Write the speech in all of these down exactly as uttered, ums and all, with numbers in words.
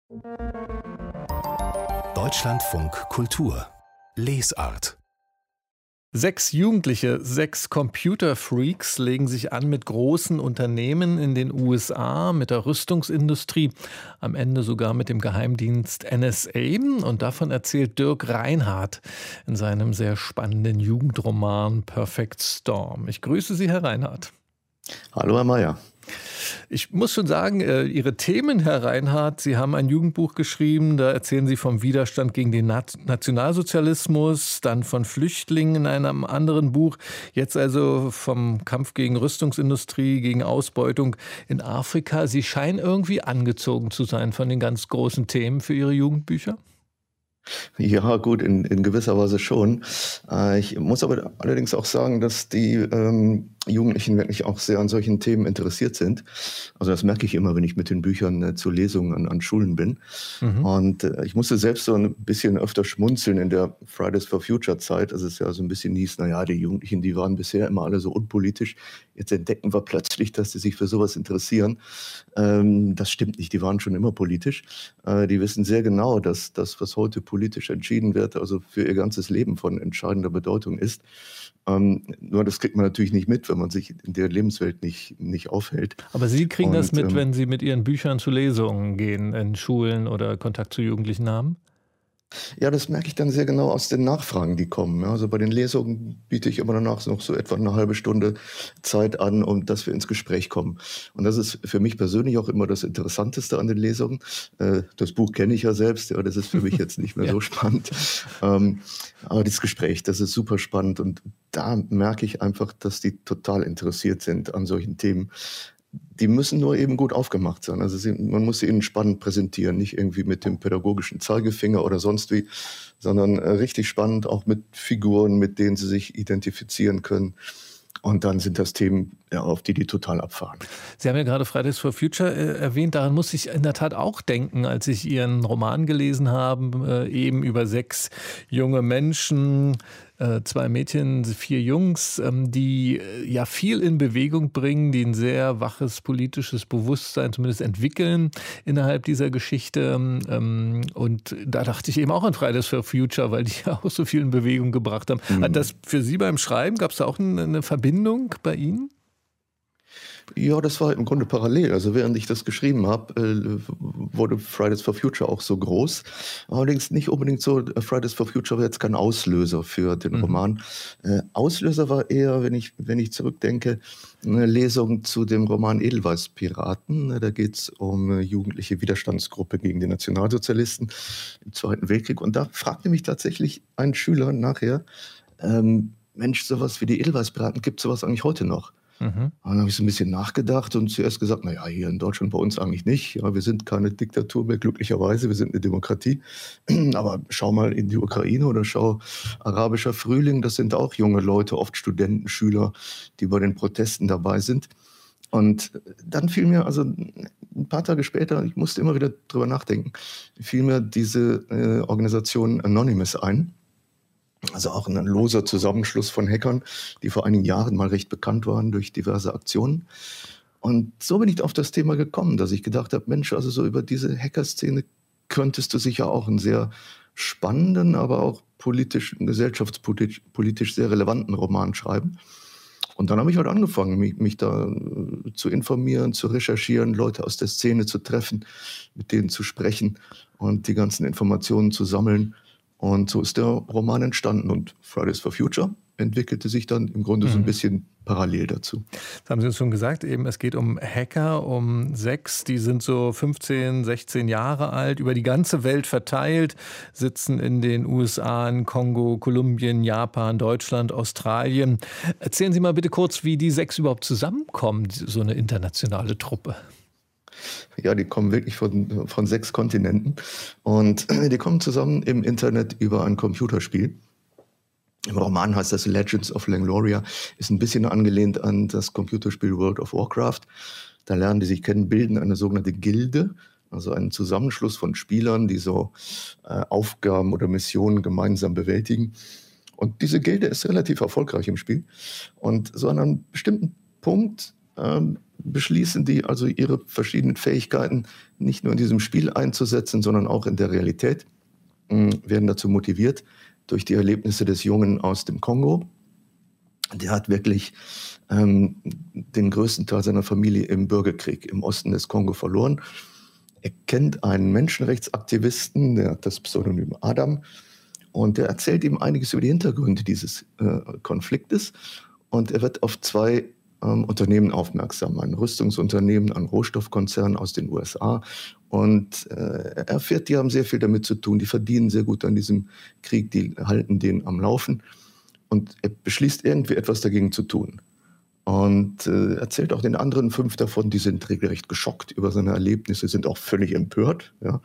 Deutschlandfunk Kultur Lesart. Sechs Jugendliche, sechs Computerfreaks legen sich an mit großen Unternehmen in den U S A, mit der Rüstungsindustrie, am Ende sogar mit dem Geheimdienst N S A. Und davon erzählt Dirk Reinhardt in seinem sehr spannenden Jugendroman Perfect Storm. Ich grüße Sie, Herr Reinhardt. Hallo, Herr Mayer. Ich muss schon sagen, Ihre Themen, Herr Reinhardt, Sie haben ein Jugendbuch geschrieben, da erzählen Sie vom Widerstand gegen den Nationalsozialismus, dann von Flüchtlingen in einem anderen Buch, jetzt also vom Kampf gegen Rüstungsindustrie, gegen Ausbeutung in Afrika. Sie scheinen irgendwie angezogen zu sein von den ganz großen Themen für Ihre Jugendbücher? Ja, gut, in, in gewisser Weise schon. Äh, ich muss aber allerdings auch sagen, dass die ähm, Jugendlichen wirklich auch sehr an solchen Themen interessiert sind. Also das merke ich immer, wenn ich mit den Büchern äh, zu Lesungen an, an Schulen bin. Mhm. Und äh, ich musste selbst so ein bisschen öfter schmunzeln in der Fridays for Future Zeit. Also es ist ja so ein bisschen hieß, naja, die Jugendlichen, die waren bisher immer alle so unpolitisch. Jetzt entdecken wir plötzlich, dass sie sich für sowas interessieren. Ähm, das stimmt nicht, die waren schon immer politisch. Äh, die wissen sehr genau, dass das, was heute politisch entschieden wird, also für ihr ganzes Leben von entscheidender Bedeutung ist. Ähm, nur das kriegt man natürlich nicht mit, wenn man sich in der Lebenswelt nicht, nicht aufhält. Aber Sie kriegen Und, das mit, ähm, wenn Sie mit Ihren Büchern zu Lesungen gehen in Schulen oder Kontakt zu Jugendlichen haben? Ja, das merke ich dann sehr genau aus den Nachfragen, die kommen. Ja, also bei den Lesungen biete ich immer danach noch so etwa eine halbe Stunde Zeit an, um dass wir ins Gespräch kommen. Und das ist für mich persönlich auch immer das Interessanteste an den Lesungen. Äh, das Buch kenne ich ja selbst, ja, das ist für mich jetzt nicht mehr ja. so spannend. Ähm, aber das Gespräch, das ist super spannend. Und da merke ich einfach, dass die total interessiert sind an solchen Themen. Die müssen nur eben gut aufgemacht sein. Also sie, man muss sie ihnen spannend präsentieren, nicht irgendwie mit dem pädagogischen Zeigefinger oder sonst wie, sondern äh, richtig spannend, auch mit Figuren, mit denen sie sich identifizieren können. Und dann sind das Themen, ja, auf die die total abfahren. Sie haben ja gerade Fridays for Future äh, erwähnt. Daran muss ich in der Tat auch denken, als ich Ihren Roman gelesen habe, äh, eben über sechs junge Menschen, äh, zwei Mädchen, vier Jungs, ähm, die äh, ja viel in Bewegung bringen, die ein sehr waches politisches Bewusstsein zumindest entwickeln innerhalb dieser Geschichte. Ähm, und da dachte ich eben auch an Fridays for Future, weil die ja auch so viel in Bewegung gebracht haben. Mhm. Hat das für Sie beim Schreiben, gab es da auch eine, eine Verbindung bei Ihnen? Ja, das war im Grunde parallel. Also während ich das geschrieben habe, äh, wurde Fridays for Future auch so groß. Allerdings nicht unbedingt so, Fridays for Future war jetzt kein Auslöser für den mhm. Roman. Äh, Auslöser war eher, wenn ich, wenn ich zurückdenke, eine Lesung zu dem Roman Edelweiß-Piraten. Da geht es um eine jugendliche Widerstandsgruppe gegen die Nationalsozialisten im Zweiten Weltkrieg. Und da fragte mich tatsächlich ein Schüler nachher, ähm, Mensch, sowas wie die Edelweiß-Piraten, gibt es sowas eigentlich heute noch? Mhm. Dann habe ich so ein bisschen nachgedacht und zuerst gesagt, naja, hier in Deutschland bei uns eigentlich nicht. Ja, wir sind keine Diktatur mehr, glücklicherweise, wir sind eine Demokratie. Aber schau mal in die Ukraine oder schau arabischer Frühling, das sind auch junge Leute, oft Studenten, Schüler, die bei den Protesten dabei sind. Und dann fiel mir, also ein paar Tage später, ich musste immer wieder drüber nachdenken, fiel mir diese äh, Organisation Anonymous ein. Also auch ein loser Zusammenschluss von Hackern, die vor einigen Jahren mal recht bekannt waren durch diverse Aktionen. Und so bin ich auf das Thema gekommen, dass ich gedacht habe, Mensch, also so über diese Hacker-Szene könntest du sicher auch einen sehr spannenden, aber auch politisch, gesellschaftspolitisch politisch sehr relevanten Roman schreiben. Und dann habe ich halt angefangen, mich, mich da zu informieren, zu recherchieren, Leute aus der Szene zu treffen, mit denen zu sprechen und die ganzen Informationen zu sammeln. Und so ist der Roman entstanden und Fridays for Future entwickelte sich dann im Grunde mhm. so ein bisschen parallel dazu. Das haben Sie uns schon gesagt, eben es geht um Hacker, um sechs, die sind so fünfzehn, sechzehn Jahre alt, über die ganze Welt verteilt, sitzen in den U S A, in Kongo, Kolumbien, Japan, Deutschland, Australien. Erzählen Sie mal bitte kurz, wie die sechs überhaupt zusammenkommen, so eine internationale Truppe. Ja, die kommen wirklich von, von sechs Kontinenten und die kommen zusammen im Internet über ein Computerspiel. Im Roman heißt das Legends of Langloria, ist ein bisschen angelehnt an das Computerspiel World of Warcraft. Da lernen die sich kennen, bilden eine sogenannte Gilde, also einen Zusammenschluss von Spielern, die so äh, Aufgaben oder Missionen gemeinsam bewältigen. Und diese Gilde ist relativ erfolgreich im Spiel. Und so an einem bestimmten Punkt ähm, beschließen die also ihre verschiedenen Fähigkeiten nicht nur in diesem Spiel einzusetzen, sondern auch in der Realität, äh, werden dazu motiviert durch die Erlebnisse des Jungen aus dem Kongo. Der hat wirklich ähm, den größten Teil seiner Familie im Bürgerkrieg im Osten des Kongo verloren. Er kennt einen Menschenrechtsaktivisten, der hat das Pseudonym Adam, und der erzählt ihm einiges über die Hintergründe dieses äh, Konfliktes. Und er wird auf zwei ähm, Unternehmen aufmerksam, ein Rüstungsunternehmen, ein Rohstoffkonzern aus den U S A. Und äh, er erfährt, die haben sehr viel damit zu tun, die verdienen sehr gut an diesem Krieg, die halten den am Laufen. Und er beschließt irgendwie etwas dagegen zu tun. Und äh, erzählt auch den anderen fünf davon, die sind regelrecht geschockt über seine Erlebnisse, sind auch völlig empört, ja,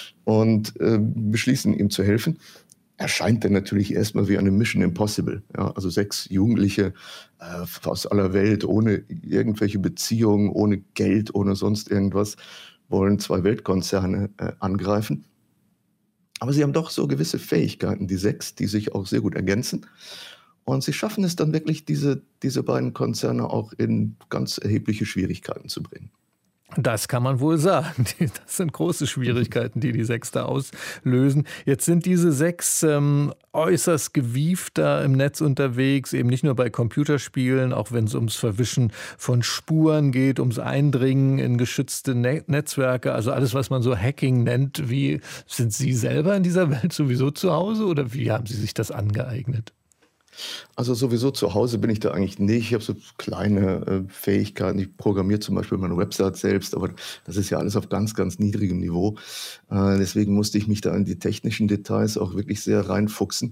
und äh, beschließen ihm zu helfen. Erscheint dann natürlich erstmal wie eine Mission Impossible. Ja, also sechs Jugendliche äh, aus aller Welt, ohne irgendwelche Beziehungen, ohne Geld, ohne sonst irgendwas, wollen zwei Weltkonzerne äh, angreifen. Aber sie haben doch so gewisse Fähigkeiten, die sechs, die sich auch sehr gut ergänzen. Und sie schaffen es dann wirklich, diese, diese beiden Konzerne auch in ganz erhebliche Schwierigkeiten zu bringen. Das kann man wohl sagen. Das sind große Schwierigkeiten, die die sechs da auslösen. Jetzt sind diese sechs ähm, äußerst gewieft da im Netz unterwegs, eben nicht nur bei Computerspielen, auch wenn es ums Verwischen von Spuren geht, ums Eindringen in geschützte Ne- Netzwerke, also alles, was man so Hacking nennt. Wie sind Sie selber in dieser Welt sowieso zu Hause oder wie haben Sie sich das angeeignet? Also sowieso zu Hause bin ich da eigentlich nicht. Ich habe so kleine äh, Fähigkeiten. Ich programmiere zum Beispiel meine Website selbst, aber das ist ja alles auf ganz, ganz niedrigem Niveau. Äh, deswegen musste ich mich da in die technischen Details auch wirklich sehr reinfuchsen.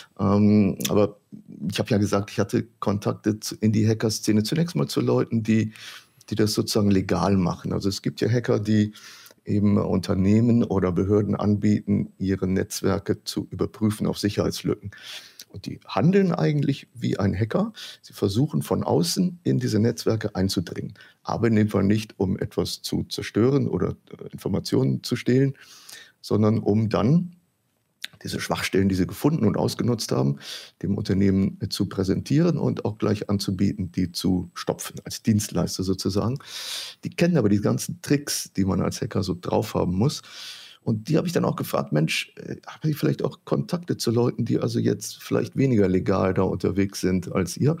Ähm, aber ich habe ja gesagt, ich hatte Kontakte zu, in die Hackerszene. Zunächst mal zu Leuten, die, die das sozusagen legal machen. Also es gibt ja Hacker, die eben Unternehmen oder Behörden anbieten, ihre Netzwerke zu überprüfen auf Sicherheitslücken. Und die handeln eigentlich wie ein Hacker. Sie versuchen von außen in diese Netzwerke einzudringen. Aber in dem Fall nicht, um etwas zu zerstören oder Informationen zu stehlen, sondern um dann diese Schwachstellen, die sie gefunden und ausgenutzt haben, dem Unternehmen zu präsentieren und auch gleich anzubieten, die zu stopfen, als Dienstleister sozusagen. Die kennen aber die ganzen Tricks, die man als Hacker so drauf haben muss. Und die habe ich dann auch gefragt, Mensch, äh, habe ich vielleicht auch Kontakte zu Leuten, die also jetzt vielleicht weniger legal da unterwegs sind als ihr?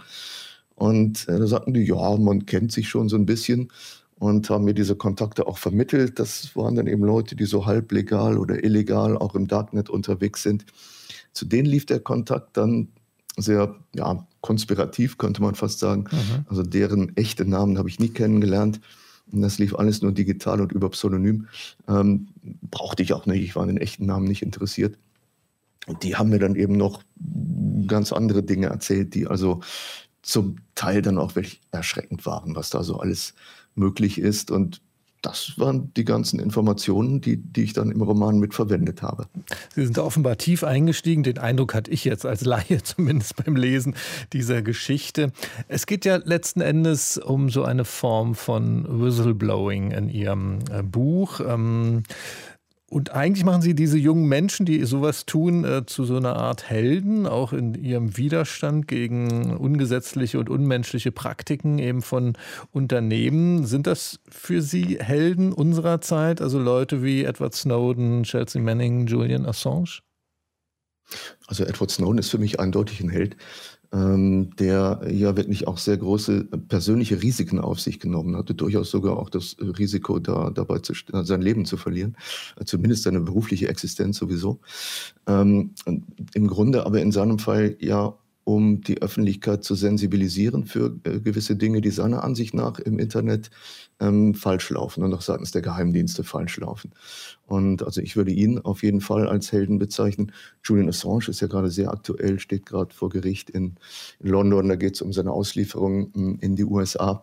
Und äh, da sagten die, ja, man kennt sich schon so ein bisschen und haben mir diese Kontakte auch vermittelt. Das waren dann eben Leute, die so halblegal oder illegal auch im Darknet unterwegs sind. Zu denen lief der Kontakt dann sehr, ja, konspirativ, könnte man fast sagen. Mhm. Also deren echte Namen habe ich nie kennengelernt. Und das lief alles nur digital und über Pseudonym. Ähm, brauchte ich auch nicht, ich war an den echten Namen nicht interessiert. Und die haben mir dann eben noch ganz andere Dinge erzählt, die also zum Teil dann auch wirklich erschreckend waren, was da so alles möglich ist. Und das waren die ganzen Informationen, die, die ich dann im Roman mitverwendet habe. Sie sind da offenbar tief eingestiegen. Den Eindruck hatte ich jetzt als Laie zumindest beim Lesen dieser Geschichte. Es geht ja letzten Endes um so eine Form von Whistleblowing in Ihrem äh, Buch. Ähm, Und eigentlich machen Sie diese jungen Menschen, die sowas tun, äh, zu so einer Art Helden, auch in ihrem Widerstand gegen ungesetzliche und unmenschliche Praktiken eben von Unternehmen. Sind das für Sie Helden unserer Zeit, also Leute wie Edward Snowden, Chelsea Manning, Julian Assange? Also Edward Snowden ist für mich eindeutig ein Held, ähm, der ja wirklich auch sehr große persönliche Risiken auf sich genommen hatte, durchaus sogar auch das Risiko, da, dabei zu, sein Leben zu verlieren, zumindest seine berufliche Existenz sowieso. Ähm, im Grunde aber in seinem Fall ja, um die Öffentlichkeit zu sensibilisieren für äh, gewisse Dinge, die seiner Ansicht nach im Internet ähm, falsch laufen und auch seitens der Geheimdienste falsch laufen. Und also ich würde ihn auf jeden Fall als Helden bezeichnen. Julian Assange ist ja gerade sehr aktuell, steht gerade vor Gericht in, in London. Da geht es um seine Auslieferung m, in die U S A.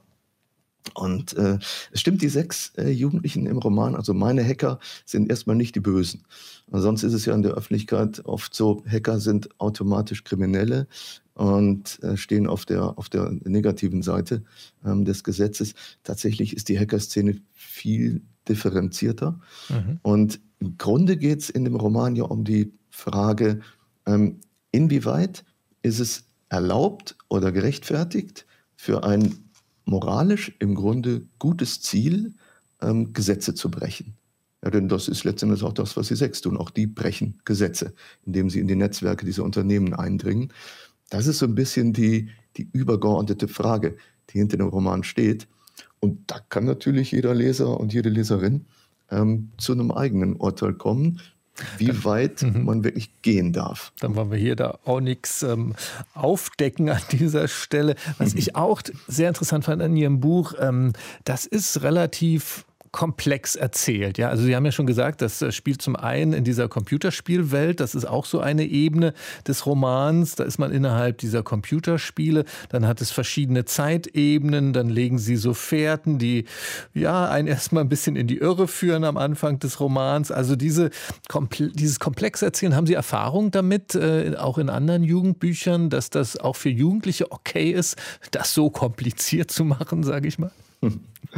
Und äh, es stimmt, die sechs äh, Jugendlichen im Roman, also meine Hacker, sind erstmal nicht die Bösen. Also sonst ist es ja in der Öffentlichkeit oft so, Hacker sind automatisch Kriminelle und äh, stehen auf der, auf der negativen Seite ähm, des Gesetzes. Tatsächlich ist die Hackerszene viel differenzierter. Mhm. Und im Grunde geht es in dem Roman ja um die Frage, ähm, inwieweit ist es erlaubt oder gerechtfertigt für ein moralisch im Grunde gutes Ziel, ähm, Gesetze zu brechen. Ja, denn das ist letztendlich auch das, was die Sechs tun. Auch die brechen Gesetze, indem sie in die Netzwerke dieser Unternehmen eindringen. Das ist so ein bisschen die, die übergeordnete Frage, die hinter dem Roman steht. Und da kann natürlich jeder Leser und jede Leserin ähm, zu einem eigenen Urteil kommen, wie weit mhm. man wirklich gehen darf. Dann wollen wir hier da auch nichts ähm, aufdecken an dieser Stelle. Was ich auch sehr interessant fand an Ihrem Buch, ähm, das ist relativ komplex erzählt. Ja, also Sie haben ja schon gesagt, das spielt zum einen in dieser Computerspielwelt. Das ist auch so eine Ebene des Romans. Da ist man innerhalb dieser Computerspiele. Dann hat es verschiedene Zeitebenen. Dann legen Sie so Fährten, die ja einen erstmal ein bisschen in die Irre führen am Anfang des Romans. Also diese, dieses komplexe Erzählen, haben Sie Erfahrung damit, äh, auch in anderen Jugendbüchern, dass das auch für Jugendliche okay ist, das so kompliziert zu machen, sage ich mal? Hm.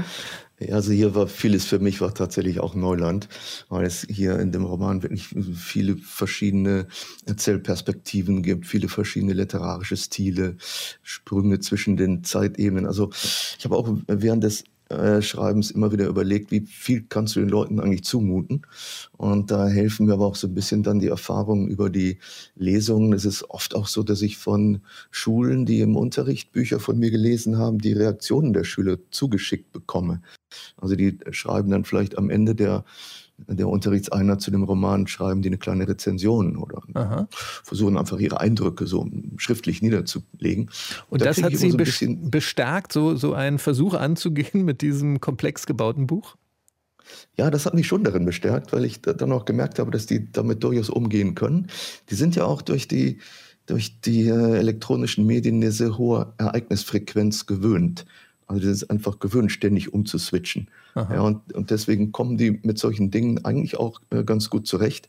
Also hier war vieles für mich war tatsächlich auch Neuland, weil es hier in dem Roman wirklich viele verschiedene Erzählperspektiven gibt, viele verschiedene literarische Stile, Sprünge zwischen den Zeitebenen. Also ich habe auch während des äh, Schreibens immer wieder überlegt, wie viel kannst du den Leuten eigentlich zumuten? Und da helfen mir aber auch so ein bisschen dann die Erfahrungen über die Lesungen. Es ist oft auch so, dass ich von Schulen, die im Unterricht Bücher von mir gelesen haben, die Reaktionen der Schüler zugeschickt bekomme. Also die schreiben dann vielleicht am Ende der, der Unterrichtseinheit zu dem Roman, schreiben die eine kleine Rezension oder Aha. versuchen einfach ihre Eindrücke so schriftlich niederzulegen. Und, Und da das hat Sie so ein bestärkt, so, so einen Versuch anzugehen mit diesem komplex gebauten Buch? Ja, das hat mich schon darin bestärkt, weil ich dann auch gemerkt habe, dass die damit durchaus umgehen können. Die sind ja auch durch die, durch die äh, elektronischen Medien eine sehr hohe Ereignisfrequenz gewöhnt. Also das ist einfach gewöhnt, ständig umzuswitchen. Ja, und, und deswegen kommen die mit solchen Dingen eigentlich auch äh, ganz gut zurecht.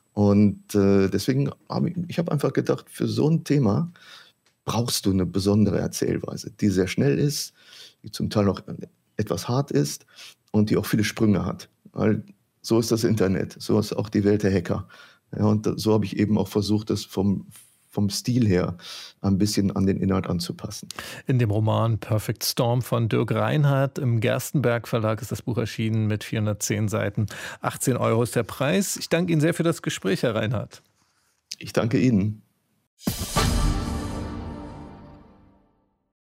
Und äh, deswegen habe ich, ich hab einfach gedacht, für so ein Thema brauchst du eine besondere Erzählweise, die sehr schnell ist, die zum Teil auch etwas hart ist und die auch viele Sprünge hat. Weil so ist das Internet, so ist auch die Welt der Hacker. Ja, und so habe ich eben auch versucht, das vom vom Stil her ein bisschen an den Inhalt anzupassen. In dem Roman Perfect Storm von Dirk Reinhardt im Gerstenberg Verlag ist das Buch erschienen mit vierhundertzehn Seiten. achtzehn Euro ist der Preis. Ich danke Ihnen sehr für das Gespräch, Herr Reinhardt. Ich danke Ihnen.